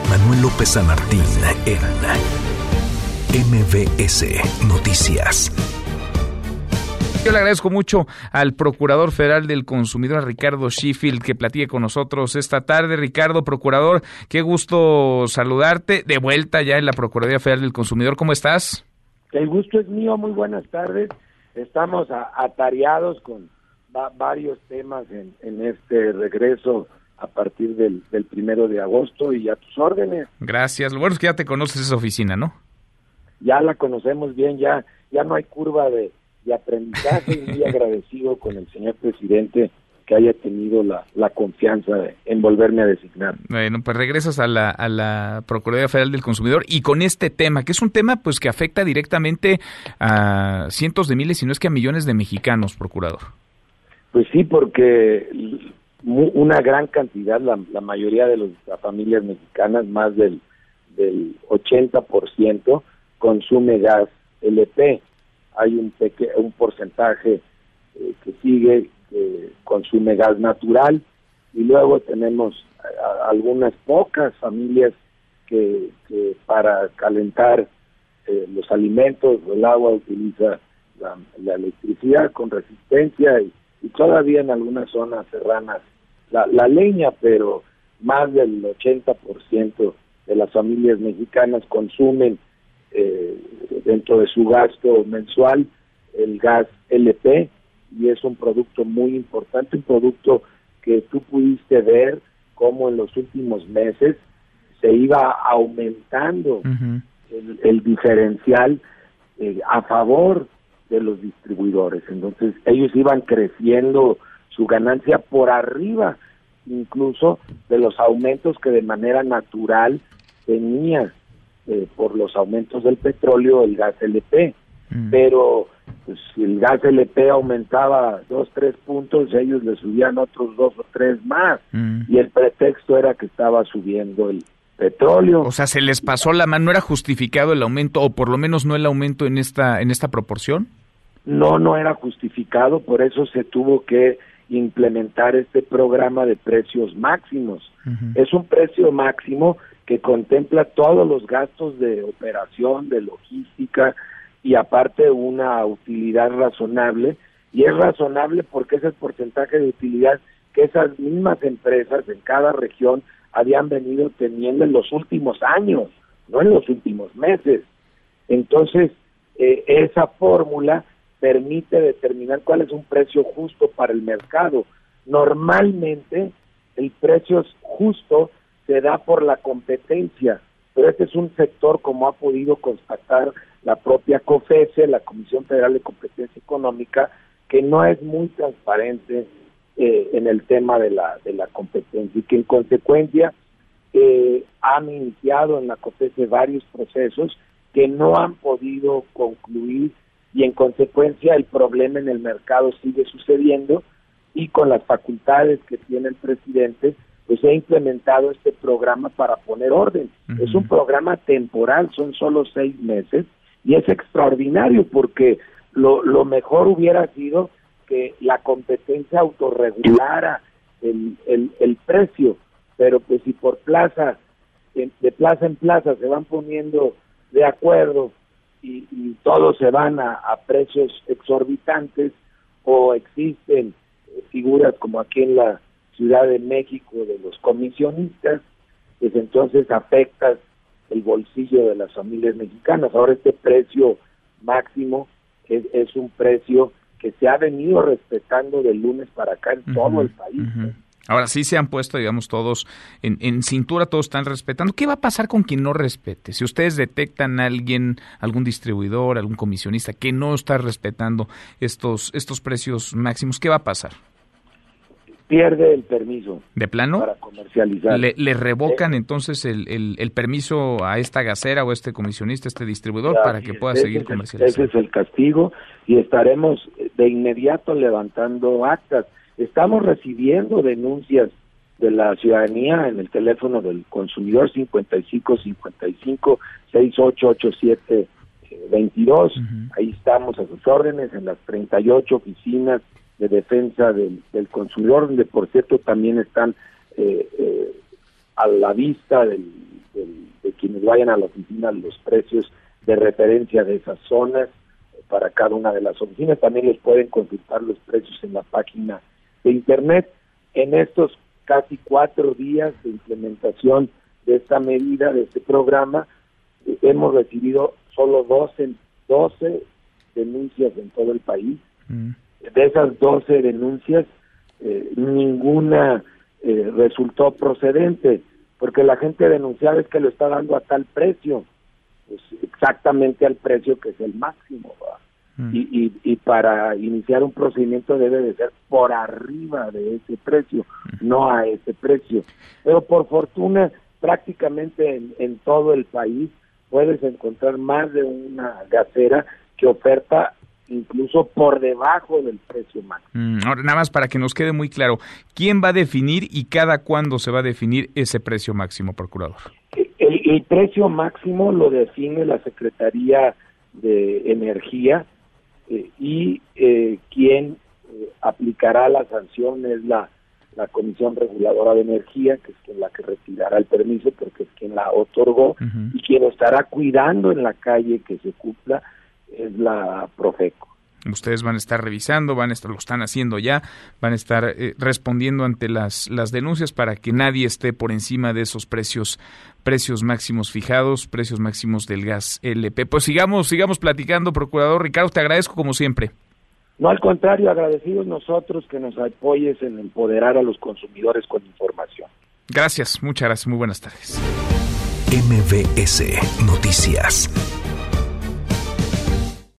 Manuel López San Martín en MBS Noticias. Yo le agradezco mucho al Procurador Federal del Consumidor, Ricardo Sheffield, que platique con nosotros esta tarde. Ricardo, Procurador, qué gusto saludarte. De vuelta ya en la Procuraduría Federal del Consumidor. ¿Cómo estás? El gusto es mío. Muy buenas tardes. Estamos atareados con varios temas en este regreso a partir del 1 de agosto y a tus órdenes. Gracias. Lo bueno es que ya te conoces esa oficina, ¿no? Ya la conocemos bien, ya no hay curva de aprendizaje y muy agradecido con el señor presidente que haya tenido la confianza en volverme a designar. Bueno, pues regresas a la Procuraduría Federal del Consumidor y con este tema, que es un tema pues que afecta directamente a cientos de miles, si no es que a millones de mexicanos, Procurador. Pues sí, porque una gran cantidad, la mayoría de las familias mexicanas, más del 80%, consume gas LP. Hay un porcentaje que sigue, que consume gas natural, y luego tenemos algunas pocas familias que para calentar los alimentos o el agua utiliza la electricidad con resistencia y todavía en algunas zonas serranas la leña, pero más del 80% de las familias mexicanas consumen dentro de su gasto mensual el gas LP, y es un producto muy importante, un producto que tú pudiste ver cómo en los últimos meses se iba aumentando el diferencial a favor de los distribuidores. Entonces ellos iban creciendo su ganancia por arriba incluso de los aumentos que de manera natural tenía por los aumentos del petróleo el gas LP. Pero pues, si el gas LP aumentaba 2-3 puntos, ellos le subían otros 2 o 3 más, y el pretexto era que estaba subiendo el petróleo. O sea, se les pasó la mano. ¿No era justificado el aumento, o por lo menos no el aumento en esta proporción? No era justificado, por eso se tuvo que implementar este programa de precios máximos. Es un precio máximo que contempla todos los gastos de operación, de logística, y aparte una utilidad razonable, y es razonable porque es el porcentaje de utilidad que esas mismas empresas en cada región habían venido teniendo en los últimos años, no en los últimos meses. Entonces, esa fórmula permite determinar cuál es un precio justo para el mercado. Normalmente, el precio justo se da por la competencia, pero este es un sector, como ha podido constatar la propia COFECE, la Comisión Federal de Competencia Económica, que no es muy transparente en el tema de la competencia, y que en consecuencia han iniciado en la COFECE varios procesos que no han podido concluir, y en consecuencia el problema en el mercado sigue sucediendo, y con las facultades que tiene el presidente pues he implementado este programa para poner orden. Es un programa temporal, son solo 6 meses, y es extraordinario porque lo mejor hubiera sido que la competencia autorregulara el precio, pero pues si por de plaza en plaza se van poniendo de acuerdo y todos se van a precios exorbitantes, o existen figuras como aquí en la Ciudad de México de los comisionistas, pues entonces afectas el bolsillo de las familias mexicanas. Ahora este precio máximo es un precio que se ha venido respetando de lunes para acá en todo el país. Ahora sí se han puesto, digamos, todos en cintura, todos están respetando. ¿Qué va a pasar con quien no respete? Si ustedes detectan a alguien, algún distribuidor, algún comisionista que no está respetando estos precios máximos, ¿qué va a pasar? Pierde el permiso. ¿De plano? Para comercializar. ¿Le revocan entonces el permiso a esta gasera o a este comisionista, a este distribuidor, para que pueda seguir comercializando? Ese es el castigo, y estaremos de inmediato levantando actas. Estamos recibiendo denuncias de la ciudadanía en el teléfono del consumidor 55-6887-22. Ahí estamos a sus órdenes en las 38 oficinas de defensa del consumidor, donde por cierto también están a la vista del quienes vayan a la oficina los precios de referencia de esas zonas para cada una de las oficinas. También les pueden consultar los precios en la página de internet. En estos casi 4 días de implementación de esta medida, de este programa, hemos recibido solo 12 denuncias en todo el país. De esas 12 denuncias, ninguna resultó procedente, porque la gente denunciaba es que lo está dando a tal precio, pues exactamente al precio que es el máximo, y para iniciar un procedimiento debe de ser por arriba de ese precio, no a ese precio. Pero por fortuna, prácticamente en todo el país puedes encontrar más de una gasera que oferta incluso por debajo del precio máximo. Ahora, nada más para que nos quede muy claro, ¿quién va a definir y cada cuándo se va a definir ese precio máximo, procurador? El precio máximo lo define la Secretaría de Energía y quien aplicará la sanción es la Comisión Reguladora de Energía, que es la que retirará el permiso porque es quien la otorgó, y quien estará cuidando en la calle que se cumpla es la Profeco. Ustedes van a estar revisando, lo están haciendo ya, van a estar respondiendo ante las denuncias para que nadie esté por encima de esos precios máximos fijados, precios máximos del gas LP. Pues sigamos platicando, procurador Ricardo, te agradezco como siempre. No, al contrario, agradecidos nosotros que nos apoyes en empoderar a los consumidores con información. Gracias, muchas gracias, muy buenas tardes. MBS Noticias.